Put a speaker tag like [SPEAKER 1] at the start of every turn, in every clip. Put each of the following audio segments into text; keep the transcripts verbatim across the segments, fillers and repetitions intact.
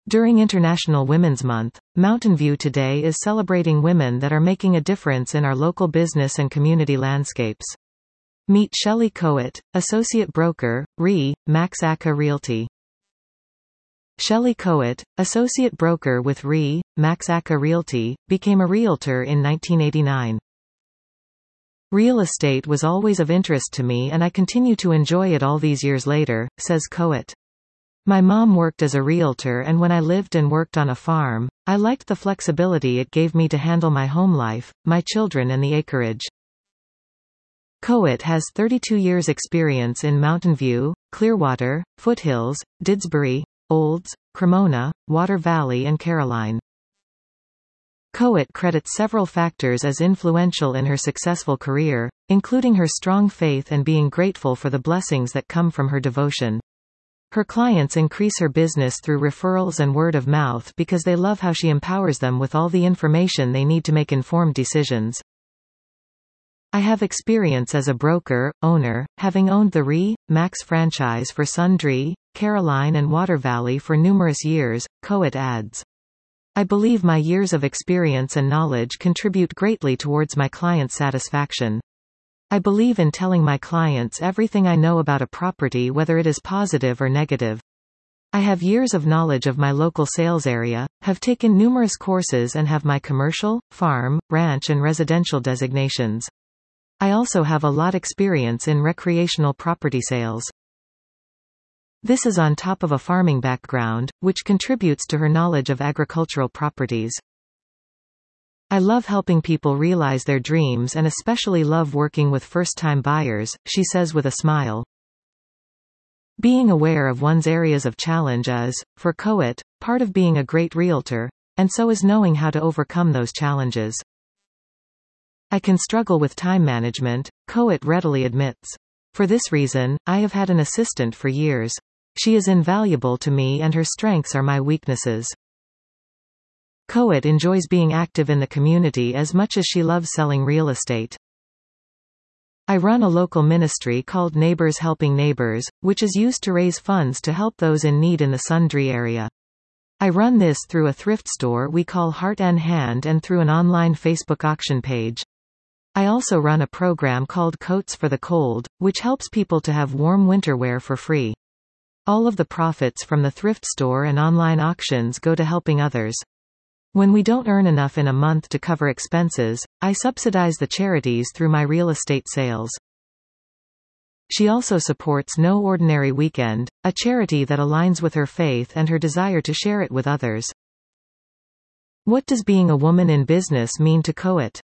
[SPEAKER 1] During International Women's Month, Mountain View today is celebrating women that are making a difference in our local business and community landscapes. Meet Shelley Coet, Associate Broker, R E, Max Aka Realty. Shelley Coet, Associate Broker with R E, Max Aka Realty, became a realtor in nineteen eighty-nine. Real estate was always of interest to me and I continue to enjoy it all these years later, says Coet. My mom worked as a realtor and when I lived and worked on a farm, I liked the flexibility it gave me to handle my home life, my children and the acreage. Coet has thirty-two years experience in Mountain View, Clearwater, Foothills, Didsbury, Olds, Cremona, Water Valley and Caroline. Coet credits several factors as influential in her successful career, including her strong faith and being grateful for the blessings that come from her devotion. Her clients increase her business through referrals and word of mouth because they love how she empowers them with all the information they need to make informed decisions. I have experience as a broker, owner, having owned the R E, Max franchise for Sundre, Caroline and Water Valley for numerous years, Coet adds. I believe my years of experience and knowledge contribute greatly towards my clients' satisfaction. I believe in telling my clients everything I know about a property whether it is positive or negative. I have years of knowledge of my local sales area, have taken numerous courses and have my commercial, farm, ranch and residential designations. I also have a lot experience in recreational property sales. This is on top of a farming background, which contributes to her knowledge of agricultural properties. I love helping people realize their dreams and especially love working with first-time buyers, she says with a smile. Being aware of one's areas of challenge is, for Coet, part of being a great realtor, and so is knowing how to overcome those challenges. I can struggle with time management, Coet readily admits. For this reason, I have had an assistant for years. She is invaluable to me and her strengths are my weaknesses. Coet enjoys being active in the community as much as she loves selling real estate. I run a local ministry called Neighbors Helping Neighbors, which is used to raise funds to help those in need in the Sundre area. I run this through a thrift store we call Heart and Hand and through an online Facebook auction page. I also run a program called Coats for the Cold, which helps people to have warm winter wear for free. All of the profits from the thrift store and online auctions go to helping others. When we don't earn enough in a month to cover expenses, I subsidize the charities through my real estate sales. She also supports No Ordinary Weekend, a charity that aligns with her faith and her desire to share it with others. What does being a woman in business mean to Coet?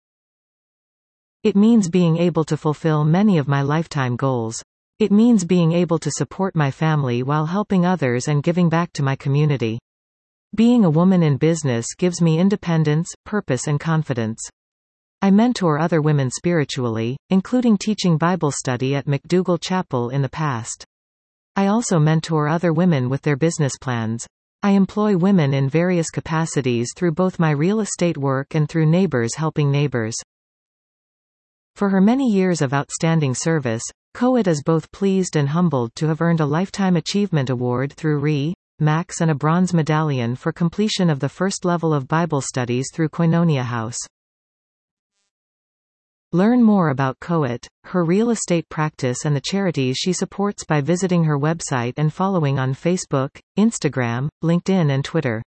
[SPEAKER 1] It means being able to fulfill many of my lifetime goals. It means being able to support my family while helping others and giving back to my community. Being a woman in business gives me independence, purpose and confidence. I mentor other women spiritually, including teaching Bible study at McDougall Chapel in the past. I also mentor other women with their business plans. I employ women in various capacities through both my real estate work and through Neighbors Helping Neighbors. For her many years of outstanding service, Coet is both pleased and humbled to have earned a Lifetime Achievement Award through R E, Max and a bronze medallion for completion of the first level of Bible studies through Koinonia House. Learn more about Coet, her real estate practice and the charities she supports by visiting her website and following on Facebook, Instagram, LinkedIn and Twitter.